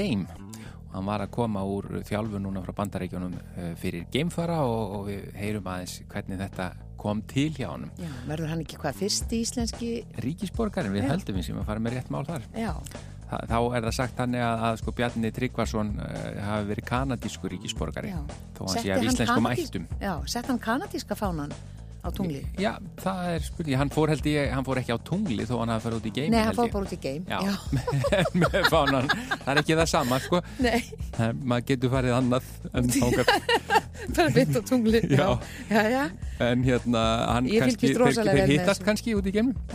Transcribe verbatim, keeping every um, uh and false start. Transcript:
Game. Hann var að koma úr þjálfun núna frá Bandaríkjunum fyrir geimfara og, og við heyrum aðeins hvernig þetta kom til hjá honum. Já, verður hann ekki hvað fyrsti íslenski ríkisborgarinn, við Já. heldum við sem að fara með rétt mál þar. Já. Þa, þá er það sagt þannig að, að sko Bjarni Tryggvason uh, hafi verið kanadískur ríkisborgari. Já. Þó hann Setti sé af hann íslenskum kanadís- ættum. Já, sett hann kanadíska fánan á tungli. Já, það er spurning. Hann fór held ég, hann fór ekki á tungli þó hann hafi farið út í geim. Nei, hann fór bara út í geim. Já, Já. með fánan. Það er ekki það sama, sko. Nei. Það, maður getur farið annað en þangað. Bara beint á tungli. Já. Já, já. En hérna, hann Ég kannski, fylgist rosalega þeir, vel þeir með hittast þessu. kannski út í geimnum.